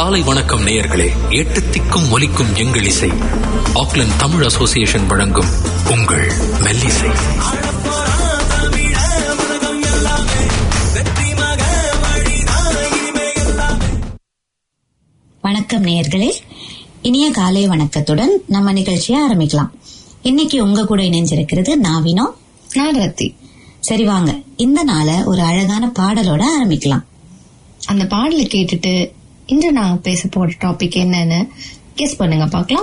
காலை வணக்கம் நேயர்களே. 8 திக்கும் ஒலிக்கும் எங்கள் இசை. ஆக்லாந்து தமிழ் அசோசியேஷன் வழங்கும் உங்கள் மெல்லிசை. வணக்கம் நேயர்களே, இனிய காலை வணக்கத்துடன் நம்ம நிகழ்ச்சியை ஆரம்பிக்கலாம். இன்னைக்கு உங்க கூட இணைஞ்சிருக்கிறது நாவினோ, நான் ரத்தி. சரி வாங்க, இந்த நாளை ஒரு அழகான பாடலோட ஆரம்பிக்கலாம். அந்த பாடலை கேட்டுட்டு இன்று நாங்க பேச போற டாபிக் என்னன்னு கெஸ் பண்ணுங்க பார்க்கலாம்.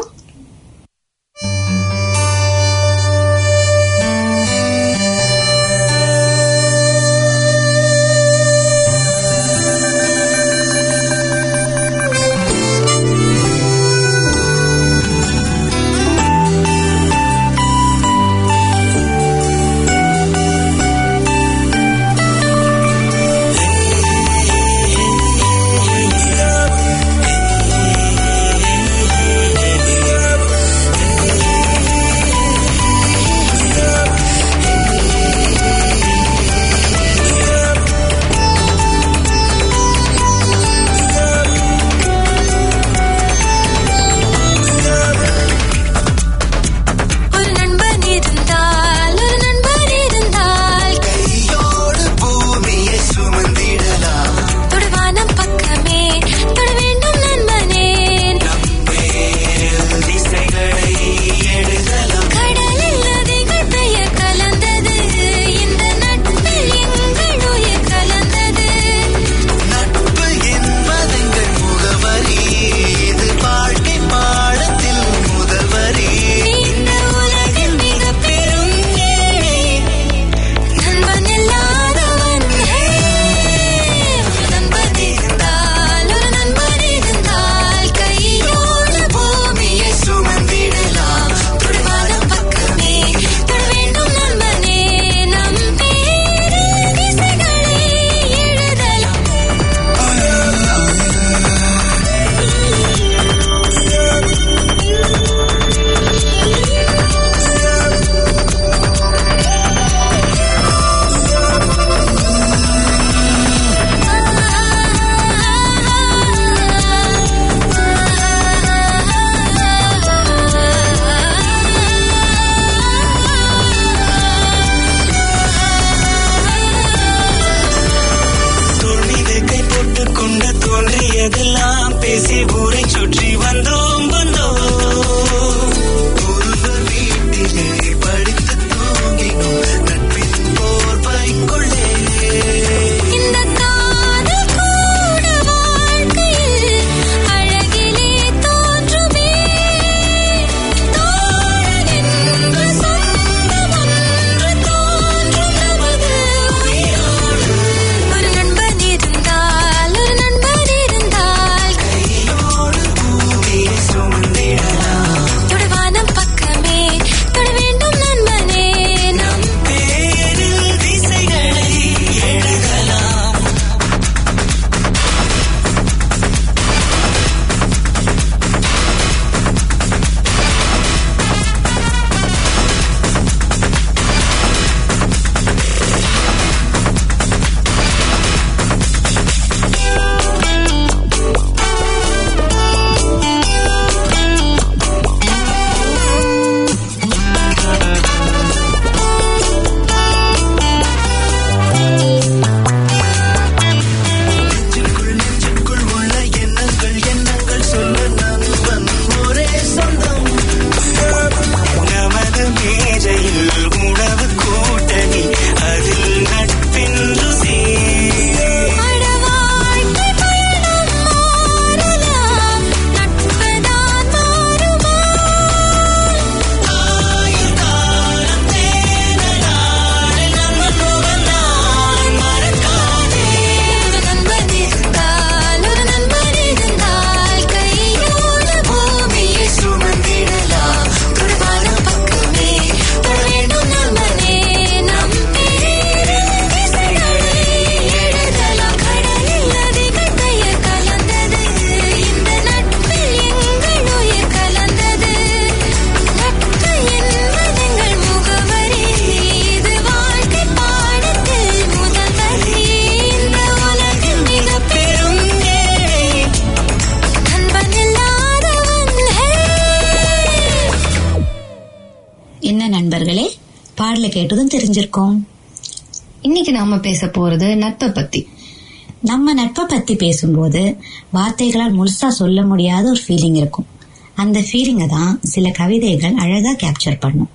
பாடலை கேட்டதும் தெரிஞ்சிருக்கோம். இன்னைக்கு நாம பேச போறது நட்பை பத்தி. நம்ம நட்பை பத்தி பேசும்போது வார்த்தைகளால் முழுசா சொல்ல முடியாத ஒரு ஃபீலிங் இருக்கும். அந்த ஃபீலிங்கை தான் சில கவிதைகள் அழகா கேப்சர் பண்ணும்.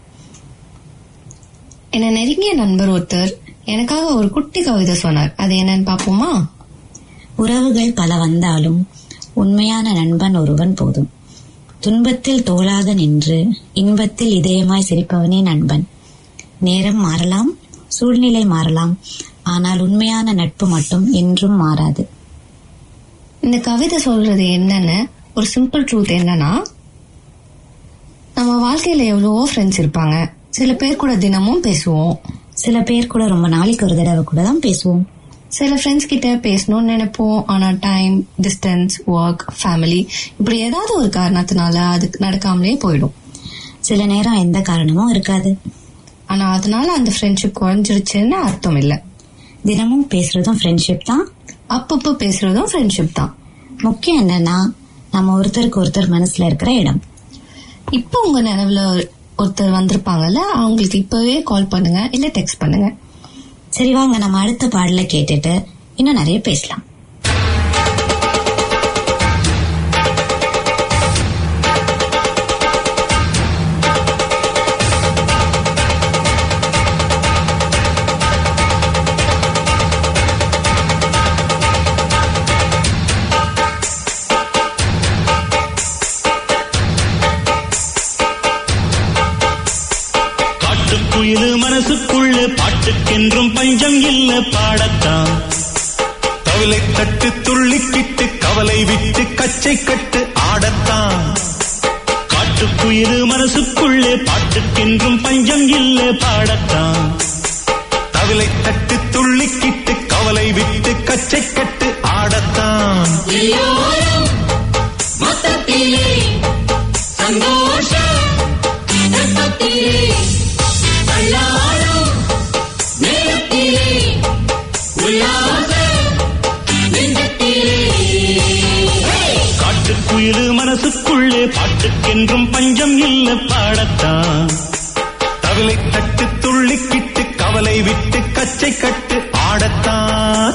என்ன நெருங்கிய நண்பர் ஒருத்தர் எனக்காக ஒரு குட்டி கவிதை சொன்னார். அது என்னன்னு பாப்போமா? உறவுகள் பல வந்தாலும் உண்மையான நண்பன் ஒருவன் போதும். துன்பத்தில் தோளாக நின்று இன்பத்தில் இதயமாய் சிரிப்பவனே நண்பன். நேரம் மாறலாம், சூழ்நிலை மாறலாம், ஆனால் உண்மையான நட்பு மட்டும் என்றும் மாறாது. இந்த கவிதை சொல்றது என்னன்னு ஒரு சிம்பிள் ட்ரூத் என்னன்னா, நம்ம வாழ்க்கையில எவ்வளவோ ஃப்ரெண்ட்ஸ் இருப்பாங்க. சில பேர் கூட தினமும் பேசுவோம், சில பேர் கூட ரொம்ப நாளைக்கு ஒரு தடவை கூட தான் பேசுவோம். சில ஃப்ரெண்ட்ஸ் கிட்ட பேசணும்னு நினைப்போம், ஆனா டைம், டிஸ்டன்ஸ், ஒர்க், ஃபேமிலி இப்படி ஏதாவது ஒரு காரணத்தினால அதுக்கு நடக்காமலே போயிடும். சில நேரம் எந்த காரணமும் இருக்காது, ஆனா அதனால அந்த ஃப்ரெண்ட்ஷிப் குறைஞ்சிருச்சுன்னு அர்த்தம் இல்ல. தினமும் பேசுறதும் ஃப்ரெண்ட்ஷிப் தான், அப்பப்போ பேசுறதும் ஃப்ரெண்ட்ஷிப் தான். முக்கியம் என்னன்னா நம்ம ஒருத்தருக்கு ஒருத்தர் மனசுல இருக்கிற இடம். இப்போ உங்க நினைவுல ஒருத்தர் வந்திருப்பாங்கல்ல, அவங்களுக்கு இப்பவே கால் பண்ணுங்க, இல்ல டெக்ஸ்ட் பண்ணுங்க. சரி வாங்க, நம்ம அடுத்த பாடலை கேட்டுட்டு இன்னும் நிறைய பேசலாம். மனசுக்குள்ள பாட்டுக்கென்றும் பஞ்சம் இல்ல பாடத்தான். தவிலை தட்டு துள்ளிக்கிட்டு கவலை விட்டு கச்சை கட்டு ஆடத்தான். காட்டுக்குயிரு மனசுக்குள்ள பாட்டுக்கென்றும் பஞ்சம் இல்ல பாடத்தான். தவிலை தட்டு துள்ளிக்கிட்டு கவலை விட்டு கச்சை கட்டு ஆடத்தான். சந்தோஷம் காட்டுக்குயிரு மனசுக்குள்ளே பாட்டுக்கென்றும் பஞ்சம் இல்ல பாடத்தான். தவிலை தட்டு துள்ளிக்கிட்டு கவலை விட்டு கச்சை கட்டு ஆடத்தான்.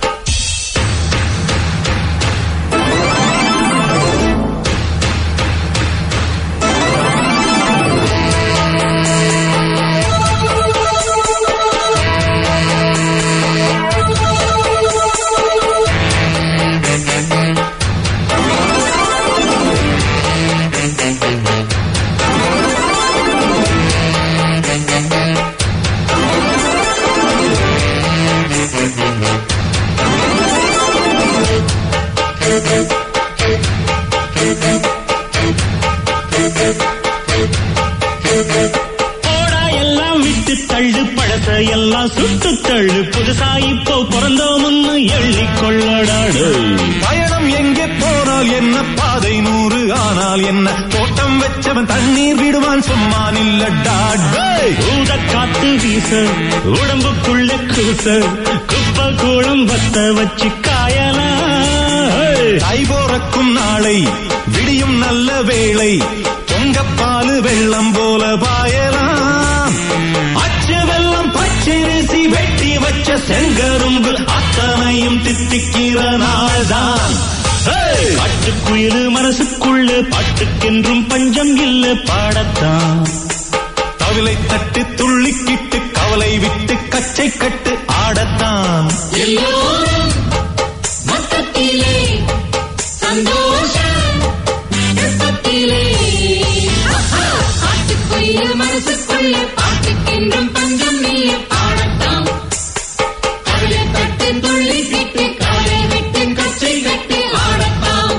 எல்லாம் சுட்டு தள்ளு, புதுசா இப்போ பிறந்தோம்னு எள்ளிக்கொள்ளடாடு. பயணம் எங்கே போனால் என்ன, பாதை 100 ஆனால் என்ன, தோட்டம் வச்சவன் தண்ணீர் விடுவான் சும்மா நில்லடாடு. ஊத காத்து வீச உடம்புக்குள்ள கூச, குப்பை கூடம் வத்த வச்சு காயலாம். கை போறக்கும் நாளை விடியும் நல்ல வேளை, பொங்கப்பாலு வெள்ளம் போல பாயலாம். அச்சு வெள்ளம் பச்சரிசி வெட்டி வச்ச செங்கரும்பு அத்தனையும் தித்திக்கிற நாள்தான். காட்டுக்குயிரு மனசுக்குள்ள பாட்டுக்கென்றும் பஞ்சம் இல்ல பாடத்தான். தவிலை தட்டு துள்ளிக்கிட்டு கவலை விட்டு கச்சை கட்டு ஆடத்தான். சந்தோஷம் காட்டுக்குயிரு மனசுக்குள்ள பாட்டுக்கென்றும் பஞ்சம் இல்ல பாடத்தான். தவிலை தட்டு துள்ளிக்கிட்டு கவலை விட்டு கச்சை கட்டு ஆடத்தான்.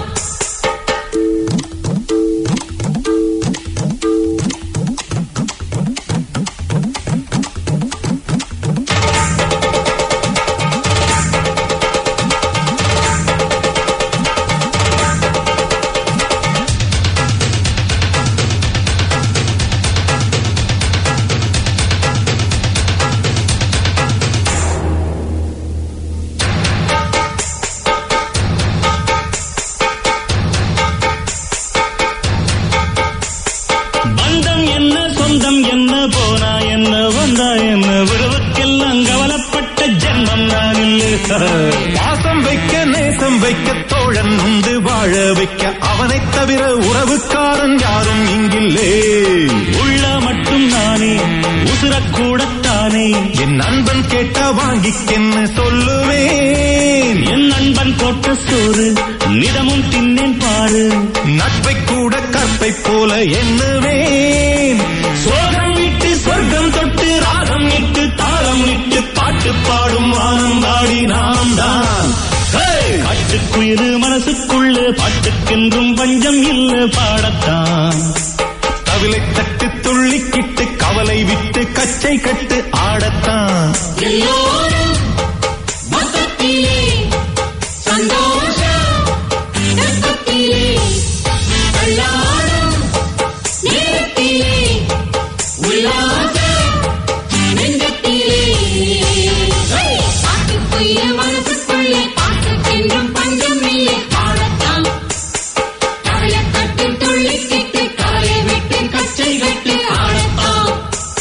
சொல்லு. பாசம் வைக்க நேசம் வைக்க தோழன் உண்டு வாழ வைக்க அவனைத் தவிர உறவுக்காரன் யாரும் இங்கில்லே. உள்ள மட்டும் நானே உசுரக்கூடத்தானே என் நண்பன் கேட்டா வாங்கிக்கென்னு சொல்லுவேன். என் நண்பன் போட்ட சோறு நிதமும் தின்னேன் பாரு. நட்பை கூட கற்பை போல எண்ணுவேன். சோகம் விட்டு சொர்க்கம் தொட்டு ராகம் விட்டு தாளம் விட்டு பாட்டு பாடும் வானம் பாடி நாம் தான். காட்டுக்குயிரு மனசுக்குள்ள பாட்டுக்கென்றும் பஞ்சம் இல்ல பாடத்தான். கவிலை தட்டு துள்ளிக்கிட்டு கவலை விட்டு கச்சை கட்டு ஆடத்தான். எல்லோரும் மொத்தத்திலே சந்தோஷம் ரசத்திலே கல்லாடும் நேரத்திலே உல்லாசம் நெஞ்சத்திலே பாட்டுக்குயிர மனசுக்குள்ளே பாட்டுக்கென்றும் பஞ்சம் இல்லை பாடத்தான். கவலை தட்டு துள்ளிக்கிட்டு கவலை விட்டு கச்சை கட்டு ஆடத்தான்.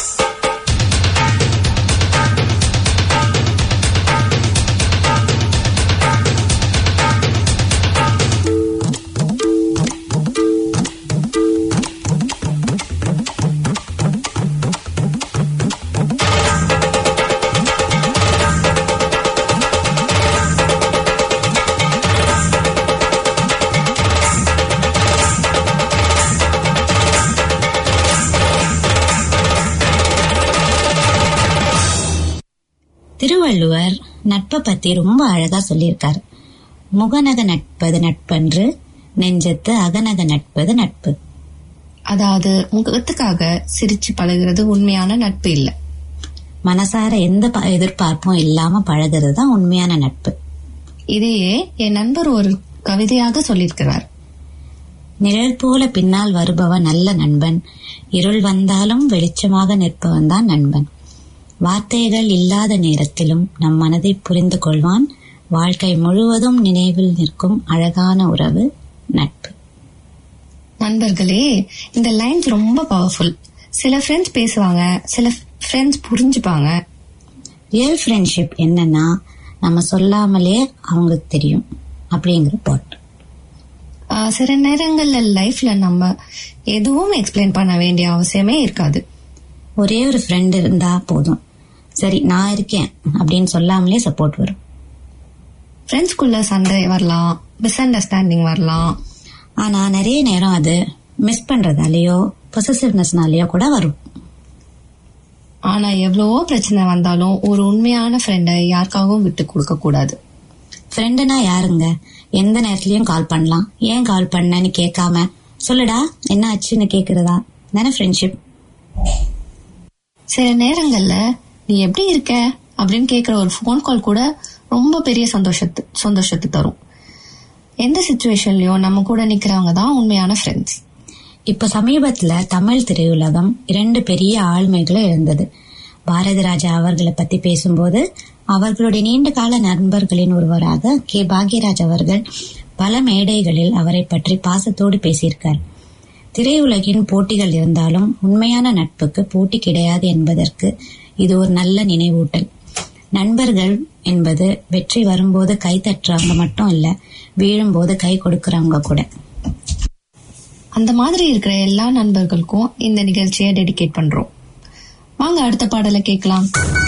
திருவள்ளுவர் நட்பை பத்தி ரொம்ப அழகா சொல்லியிருக்காரு. முகநக நட்பது நட்பன்று, நெஞ்சத்து அகநக நட்பது நட்பு. அதாவது முகத்துக்காக சிரிச்சு பழகிறது உண்மையான நட்பு இல்ல. மனசார எந்த எதிர்பார்ப்பும் இல்லாம பழகிறது தான் உண்மையான நட்பு. இதையே என் நண்பர் ஒரு கவிதையாக சொல்லியிருக்கிறார். நிழல் போல பின்னால் வருபவன் நல்ல நண்பன், இருள் வந்தாலும் வெளிச்சமாக நிற்பவன் தான் நண்பன். வார்த்தைகள் இல்லாத நேரத்திலும் நம் மனதை புரிந்து கொள்வான். வாழ்க்கை முழுவதும் நினைவில் நிற்கும் அழகான உறவு நட்பு. நண்பர்களே, இந்த லைன்ஸ் ரொம்ப பவர்ஃபுல். சில ஃப்ரெண்ட்ஸ் பேசுவாங்க, சில ஃப்ரெண்ட்ஸ் புரிஞ்சுப்பாங்க. ரியல் ஃப்ரெண்ட்ஷிப் என்னன்னா நம்ம சொல்லாமலே அவங்களுக்கு தெரியும் அப்படிங்கிற பாட். சில நேரங்கள்ல லைஃப்ல நம்ம எதுவும் எக்ஸ்பிளைன் பண்ண வேண்டிய அவசியமே இருக்காது. ஒரே ஒரு ஃப்ரெண்ட் இருந்தா போதும். சரி நான் இருக்கேன் அப்படின்னு சொல்லாமலே சப்போர்ட் வரும். ஃப்ரெண்ட்ஸ்குள்ள சண்டை வரலாம், மிஸ் அண்டர்ஸ்டாண்டிங் வரலாம். ஆனா நிறைய நேரம் அது மிஸ் பண்றதாலேயோ பொசசிவ்னஸ்னாலேயோ கூட வரும். ஆனா எவ்வளவோ பிரச்சனை வந்தாலும் ஒரு உண்மையான ஃப்ரெண்டை யாருக்காகவும் விட்டு கொடுக்க கூடாது. ஃப்ரெண்டுனா யாருங்க? எந்த நேரத்திலயும் கால் பண்ணலாம். ஏன் கால் பண்ணன்னு கேட்காம சொல்லுடா என்ன ஆச்சுன்னு கேக்குறதா தானே ஃப்ரெண்ட்ஷிப். சில நேரங்கள்ல நீ எப்படி இருக்க அப்படின்னு கேக்குற ஒரு போன் கால் கூட ரொம்ப பெரிய சந்தோஷத்தை தரும். எந்த சிச்சுவேஷன்லயும் நம்ம கூட நிக்கிறவங்க தான் உண்மையான ஃப்ரெண்ட்ஸ். இப்ப சமீபத்துல தமிழ் திரையுலகம் 2 பெரிய ஆளுமைகளை இழந்தது. பாரதி ராஜா அவர்களை பத்தி பேசும்போது அவர்களுடைய நீண்ட கால நண்பர்களின் ஒருவராக கே பாக்யராஜ் அவர்கள் பல மேடைகளில் அவரை பற்றி பாசத்தோடு பேசியிருக்கார். திரையுலகின் போட்டிகள் இருந்தாலும் உண்மையான நட்புக்கு போட்டி கிடையாது என்பதற்கு இது ஒரு நல்ல நினைவூட்டல். நண்பர்கள் என்பது வெற்றி வரும்போது கை தட்டுறவங்க மட்டும் இல்ல, வீழும்போது கை கொடுக்கறவங்க கூட. அந்த மாதிரி இருக்கிற எல்லா நண்பர்களுக்கும் இந்த நிகழ்ச்சியை டெடிகேட் பண்றோம். வாங்க அடுத்த பாடலை கேட்கலாம்.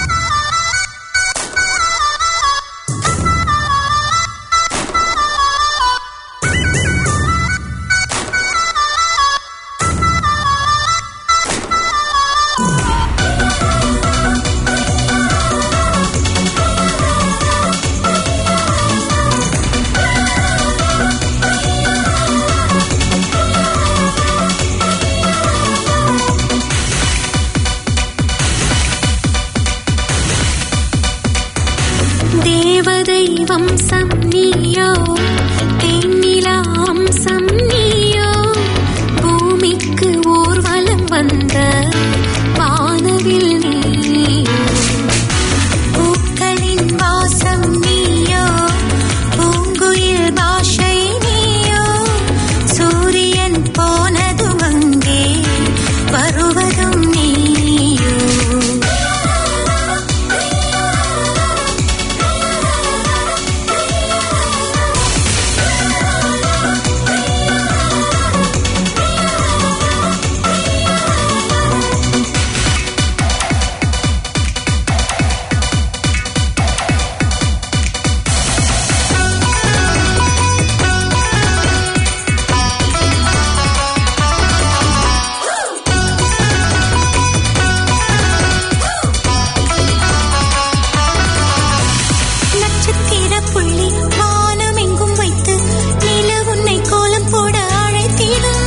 வம்சம் நீயோ, தென்னிலா அம்சம் நீயோ, பூமிக்கு ஊர்வலம் வந்த வானவில் நீயோ, பூக்களின் வாசம் நீயோ, பூங்குயில் பாஷை நீயோ, சூரியன் போனதும் அங்கே வருவதும் நீயோ. புள்ளி வானம் எங்கும் வைத்து நில உன்னை கோலம் போட அழைத்திடும்.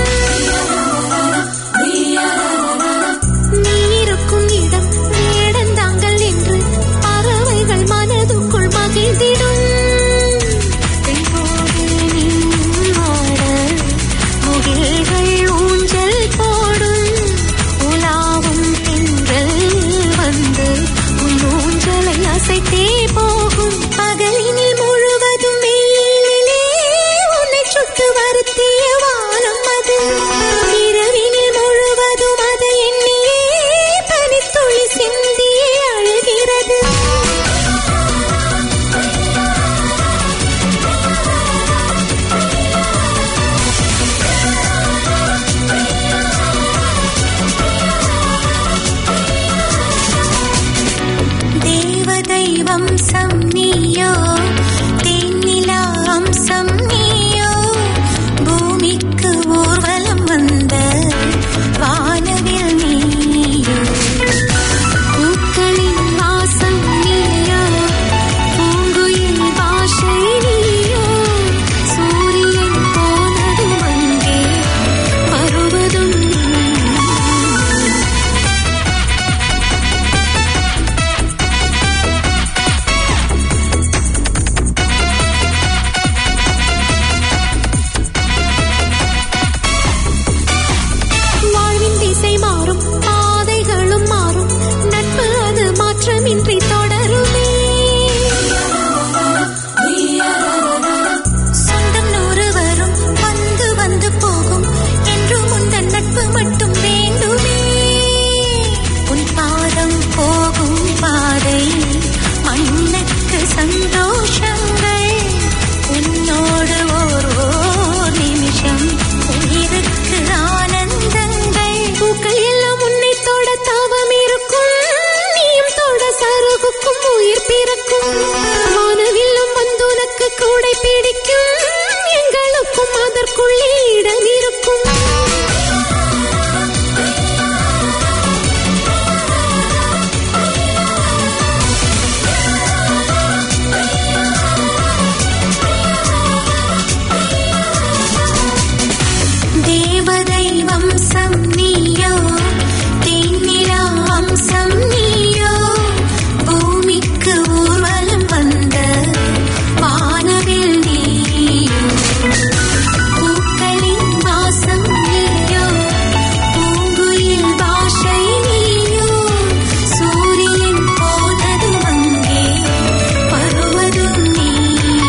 நீ இருக்கும் இடம் வேடந்தாங்கள் என்று பறவைகள் மனதுக்குள் மகிழ்ந்திடும். தென்போடு நின்றாட முகில்கள் ஊஞ்சல் போடும். உலாவும் தென்றல் வந்து உன் ஊஞ்சலை அசைத்தே போகும். பகலினில் முழுவதும் வெயிலிலே உன்னை சுட்டு வருத்திய வானம் அது. இரவினில் முழுவதும் அதை எண்ணியே பனித்துளி சிந்தியே அழுகிறது. தேவதை வம்சம் நீயோ, தேனிலா அம்சம் நீயோ, பூமிக்கு ஊர்வலம் வந்த வானவில் நீயோ. பூக்களின் வாசம் நீயோ, பூங்குயில் பாஷை நீயோ, சூரியன் போனதும் அங்கே வருவதும் நீயோ. வாழ்வின் திசை மாறும், பாதைகளும் மாறும், நட்பு அது மாற்றமின்றி தொடருமே. சொந்தம் 100 வரும், வந்து வந்து போகும், என்றும் உந்தன் நட்பு மட்டும் வேண்டுமே. உன் பாதம் போகும் பாதை மண்ணுக்கு சந்தோஷங்கள், உன்னோடு ஓர் நிமிஷம் உயிருக்கு ஆனந்தங்கள். பூக்கள் எல்லாம் உன்னை தொட தாபம் இருக்கும், நீயும் தொட சருகுக்கும் உயிர் பிறக்கும். வானவில்லும் வந்து உனக்கு கூடை பிடிக்கும், எங்களுக்கும் அதற்குள்ளே இடம் இருக்கும். தேவதை வம்சம் நீயோ, தேனிலா அம்சம் நீயோ, பூமிக்கு ஊர்வலம் வந்த வானவில் நீயோ. பூக்களின் வாசம் நீயோ, பூங்குயில் பாஷை நீயோ, சூரியன் போனதும் அங்கே வருவதும் நீயோ.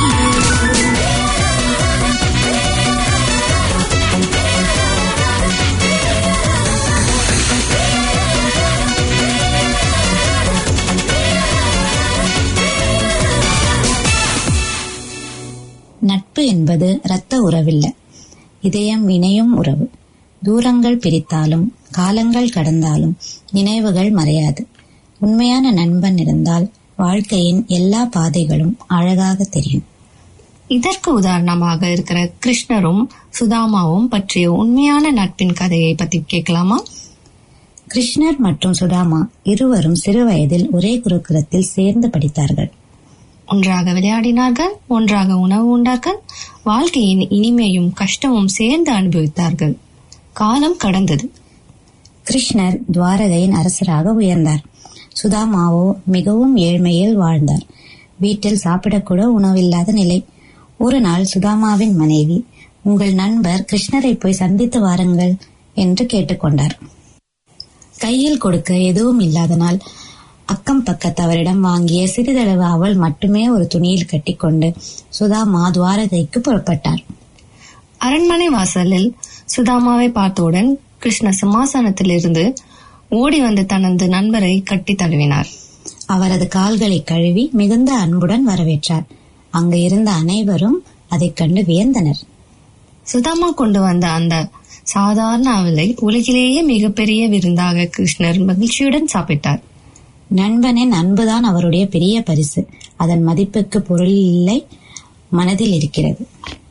நட்பு என்பது இரத்த உறவில்லை, இதயம் இணையும் உறவு. தூரங்கள் பிரித்தாலும் காலங்கள் கடந்தாலும் நினைவுகள் மறையாது. உண்மையான நண்பன் இருந்தால் வாழ்க்கையின் எல்லா பாதைகளும் அழகாக தெரியும். இதற்கு உதாரணமாக இருக்கிற கிருஷ்ணரும் சுதாமாவும் பற்றிய உண்மையான நட்பின் கதையை பத்தி கேட்கலாமா? கிருஷ்ணர் மற்றும் சுதாமா இருவரும் சிறு வயதில் ஒரே குருகுலத்தில் சேர்ந்து படித்தார்கள். ஒன்றாக விளையாடினார்கள், ஒன்றாக உணவு உண்டார்கள், வாழ்க்கையின் இனிமையும் கஷ்டமும் சேர்ந்து அனுபவித்தார்கள். காலம் கடந்தது. கிருஷ்ணர் துவாரகையின் அரசராக உயர்ந்தார். சுதாமாவோ மிகவும் ஏழ்மையில் வாழ்ந்தார். வீட்டில் சாப்பிடக்கூட உணவில்லாத நிலை. ஒரு நாள் சுதாமாவின் மனைவி, உங்கள் நண்பர் கிருஷ்ணரை போய் சந்தித்து வாருங்கள் என்று கேட்டுக்கொண்டார். கையில் கொடுக்க எதுவும் இல்லாதனால் அக்கம் பக்கத்தவரிடம் வாங்கிய சிறிதளவு அவள் மட்டுமே ஒரு துணியில் கட்டிக்கொண்டு சுதாமா துவாரகைக்கு புறப்பட்டார். அரண்மனை வாசலில் சுதாமாவை பார்த்தவுடன் கிருஷ்ண சிம்மாசனத்திலிருந்து ஓடி வந்து தனது நண்பரை கட்டி தழுவினார். அவரது கால்களை கழுவி மிகுந்த அன்புடன் வரவேற்றார். அங்கு இருந்த அனைவரும் அதைக் கண்டு வியந்தனர். சுதாமா கொண்டு வந்த அந்த சாதாரண அவலை உலகிலேயே மிகப்பெரிய விருந்தாக கிருஷ்ணர் மகிழ்ச்சியுடன் சாப்பிட்டார். நண்பனின் அன்புதான் அவருடைய பெரிய பரிசு. அதன் மதிப்புக்கு பொருள் இல்லை, மனதில் இருக்கிறது.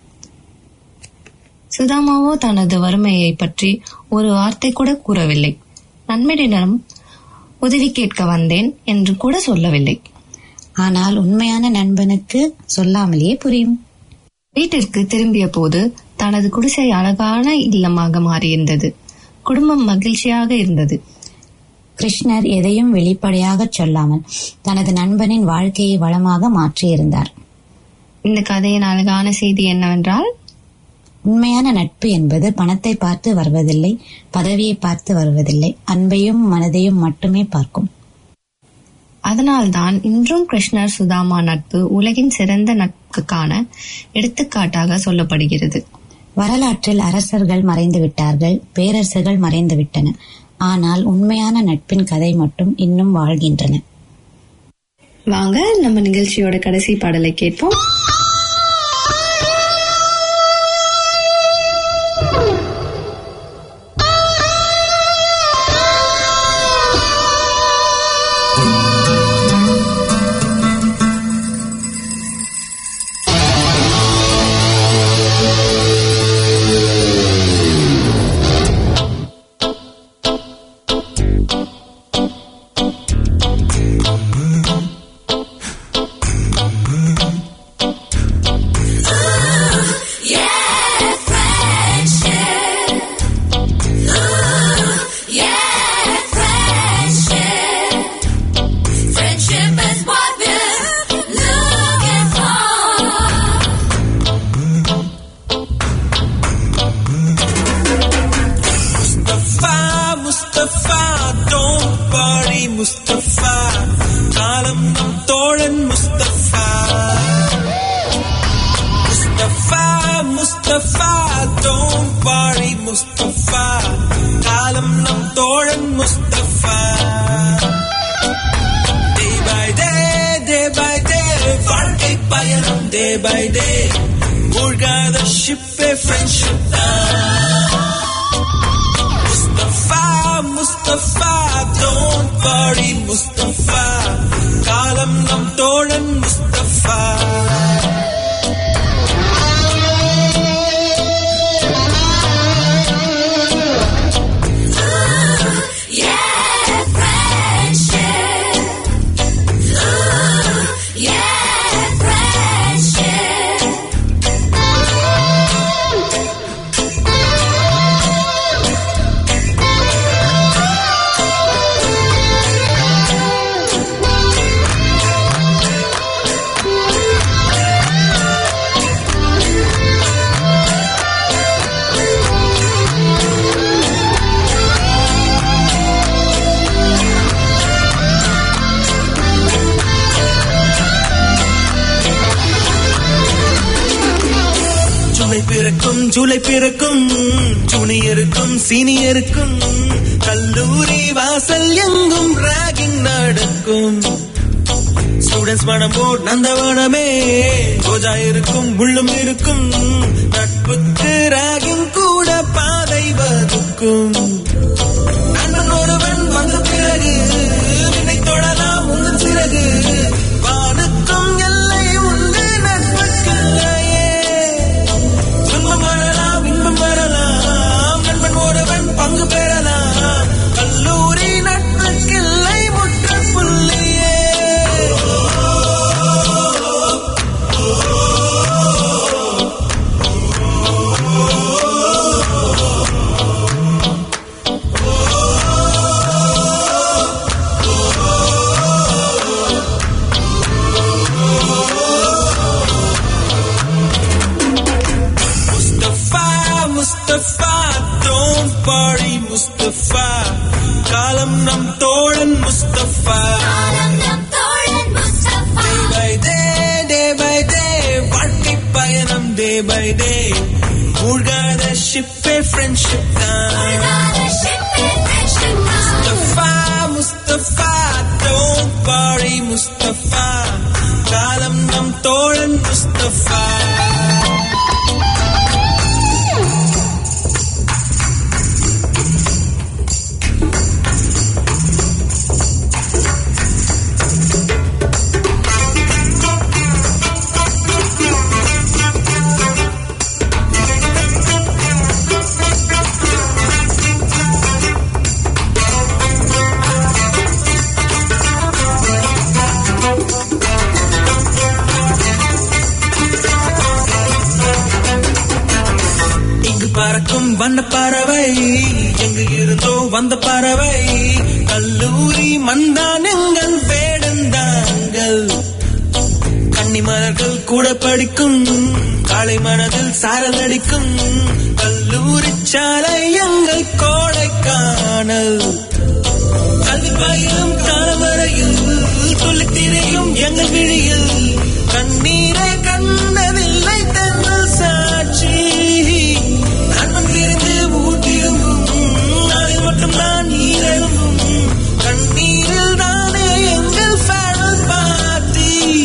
சுதாமாவோ தனது வறுமையை பற்றி ஒரு வார்த்தை கூட கூறவில்லை. நண்பனிடம் உதவி கேட்க வந்தேன் என்று கூட சொல்லவில்லை. ஆனால் உண்மையான நண்பனுக்கு சொல்லாமலேயே புரியும். வீட்டிற்கு திரும்பிய போது தனது குடிசை அழகான இல்லமாக மாறியிருந்தது. குடும்பம் மகிழ்ச்சியாக இருந்தது. கிருஷ்ணர் எதையும் வெளிப்படையாக சொல்லாமல் தனது நண்பனின் வாழ்க்கையை வளமாக மாற்றியிருந்தார். இந்த கதையின் அழகான செய்தி என்னவென்றால், உண்மையான நட்பு என்பது பணத்தை பார்த்து வருவதில்லை, பதவியை பார்த்து வருவதில்லை, அன்பையும் மனதையும் மட்டுமே பார்க்கும். அதனால்தான் இன்றும் கிருஷ்ணர் சுதாமா நட்பு உலகின் சிறந்த நட்புக்கான எடுத்துக்காட்டாக சொல்லப்படுகிறது. வரலாற்றில் அரசர்கள் மறைந்து விட்டார்கள், பேரரசுகள் மறைந்து விட்டன. ஆனால் உண்மையான நட்பின் கதை மட்டும் இன்னும் வாழ்கின்றன. வாங்க நம்ம நிகழ்ச்சியோட கடைசி பாடலை கேட்போம். ஜூலை பிறக்கும் ஜூனியருக்கும் சீனியருக்கும் கல்லூரி வாசல் எங்கும் ராகிங் நடக்கும். ஸ்டூடெண்ட்ஸ் மனம் போட் நந்தவனமே ரோஜா இருக்கும் முள்ளும் இருக்கும். நட்புக்கு ராகிங் கூட பாதை வகுக்கும். நண்பன் ஒருவன் வந்த பிறகு என்னை தொடலாம் உங்கள் சிறகு. வானுக்கும் எல்லை உண்டு நட்புக்குள்ளையே. துன்பம் வரலாம் இன்பம் வரலாம், நண்பன் ஒருவன் பங்கு பெறலாம். கல்லூரி நட்புக்கில்லை முற்றுப்புள்ளியே. Mustafa, don't worry Mustafa. காலம் நம் தோழன் Mustafa. Day by day வாழ்க்கை பயணம் day by day. மூழ்காத ஷிப்பே ஃப்ரெண்ட்ஷிப் தான். Mustafa, don't worry Mustafa. காலம் நம் தோழன் Mustafa. வண்ண பறவை எங்கு இருந்தோ வந்த பறவை கல்லூரி மந்தான் எங்கள் வேடந்தாங்கள் கன்னிமலர்கள் கூட படிக்கும் காலை மனதில் சாரல் அடிக்கும் கல்லூரி சாலை எங்கள் கோடைக்கானல் கல்வி பயிலும் காலவரையில் சொல்லித் திரியும் எங்கள் விழியில் கண்ணீரை கண்டதில்லை தென்னல் சாட்சி நண்பன் பிரிந்து ஊர் திரும்பும் அதில் மட்டும் நான் நீரெழும்பும் கண்ணீரில் தானே எங்கள் ஃபேரல் பார்ட்டி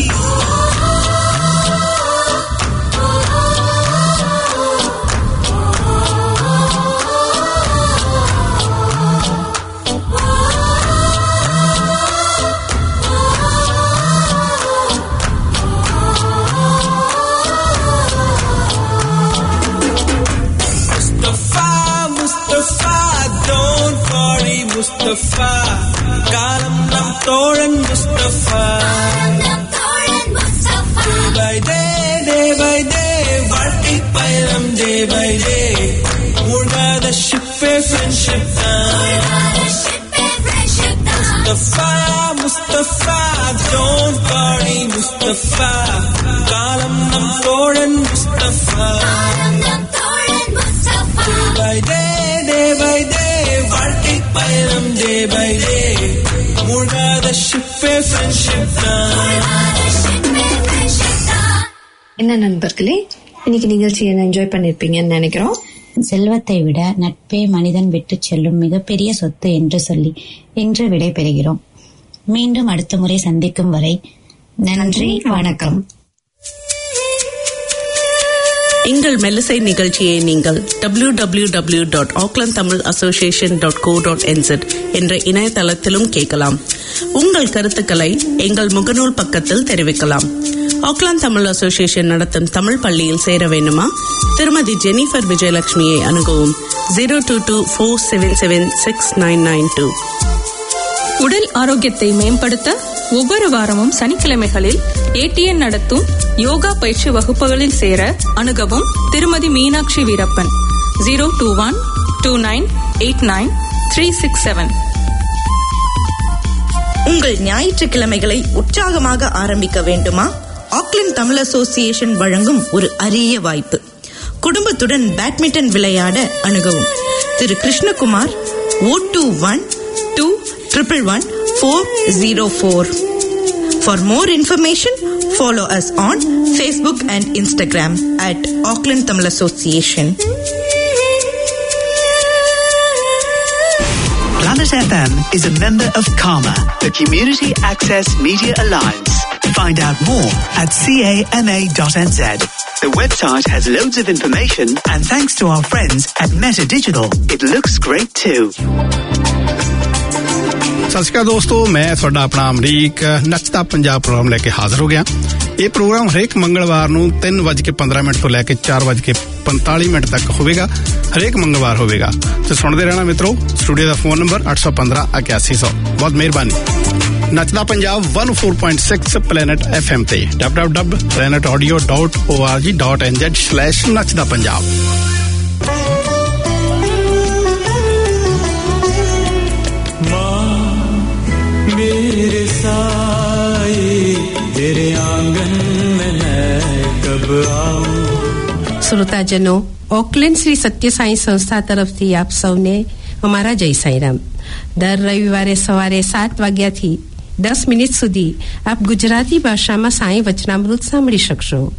முஸ்தபா காலம் நம் தோழன் முஸ்தபா day by day வாழ்க்கை பயணம் day by day மூழ்காத ஷிப்பே friendship Mustafa don't worry Mustafa காலம் நம் தோழன் முஸ்தபா day by day வாழ்க்கை பயணம் day by day மூழ்காத ஷிப்பே ஃப்ரெண்ட்ஷிப் என்ன நண்பர்களே, இன்னைக்கு நிகழ்ச்சியை என்ஜாய் பண்ணிருப்பீங்கன்னு நினைக்கிறோம். செல்வத்தை விட நட்பே மனிதன் விட்டு செல்லும் மிகப்பெரிய சொத்து என்று சொல்லி இன்று விடை பெறுகிறோம். மீண்டும் அடுத்த முறை சந்திக்கும் வரை நன்றி, வணக்கம். எங்கள் மெல்லிசை நிகழ்ச்சியை நீங்கள் www.aucklandtamilassociation.co.nz என்ற இணையதளத்திலும் கேட்கலாம். உங்கள் கருத்துக்களை எங்கள் முகநூல் பக்கத்தில் தெரிவிக்கலாம். ஆக்லாந்து தமிழ் அசோசியேஷன் நடத்தும் தமிழ் பள்ளியில் சேர வேண்டுமா? திருமதி ஜெனிஃபர் விஜயலட்சுமியை அணுகவும் 0224776992. உடல் ஆரோக்கியத்தை மேம்படுத்த ஒவ்வொரு வாரமும் சனிக்கிழமைகளில் ATN நடத்தும் யோகா பயிற்சி வகுப்புகளில் சேர அணுகவும் திருமதி மீனாட்சி வீரப்பன் 0212989 உங்கள் ஞாயிற்றுக்கிழமைகளை உற்சாகமாக ஆரம்பிக்க வேண்டுமா? ஆக்லாந்து தமிழ் அசோசியேஷன் வழங்கும் ஒரு அரிய வாய்ப்பு. குடும்பத்துடன் பேட்மிண்டன் விளையாட அணுகவும் திரு Krishnakumar 02121111404. For more information, follow us on Facebook and Instagram at Auckland Tamil Association. Planet FM is a member of CAMA, the Community Access Media Alliance. Find out more at cama.nz. The website has loads of information, and thanks to our friends at Meta Digital, it looks great too. ਸਤਿ ਸ਼੍ਰੀ ਅਕਾਲ ਦੋਸਤੋ, ਮੈਂ ਤੁਹਾਡਾ ਆਪਣਾ ਅਮਰੀਕ ਨੱਚਦਾ Punjab programme ਲੈ ਕੇ ਹਾਜ਼ਰ ਹੋ ਗਿਆ। ਇਹ ਪ੍ਰੋਗਰਾਮ ਹਰੇਕ ਮੰਗਲਵਾਰ ਨੂੰ 3:15 ਤੋਂ ਲੈ ਕੇ 4:45 ਤੱਕ ਹੋਵੇਗਾ। ਹਰੇਕ ਮੰਗਲਵਾਰ ਹੋਵੇਗਾ ਤੇ ਸੁਣਦੇ ਰਹਿਣਾ ਮਿੱਤਰੋ। ਸਟੂਡੀਓ ਦਾ ਫੋਨ ਨੰਬਰ 815-8100। ਬਹੁਤ ਮਿਹਰਬਾਨੀ। ਨੱਚਦਾ ਪੰਜਾਬ 104.6 ਪਲੈਨਟ FM ਤੇ www.planetaudio.org.nz/ਨੱਚਦਾ ਪੰਜਾਬ। मेरे साए तेरे आंगन में मैं कब आऊं। श्रोताजनों, ऑकलैंड श्री सत्य साई संस्था तरफથી આપ સૌને અમારા જય સાઈરામ। દર રવિવારે સવારે 7 વાગ્યાથી 10 મિનિટ સુધી આપ ગુજરાતી ભાષામાં સાઈ વચનામૃત સાંભળી શકશો।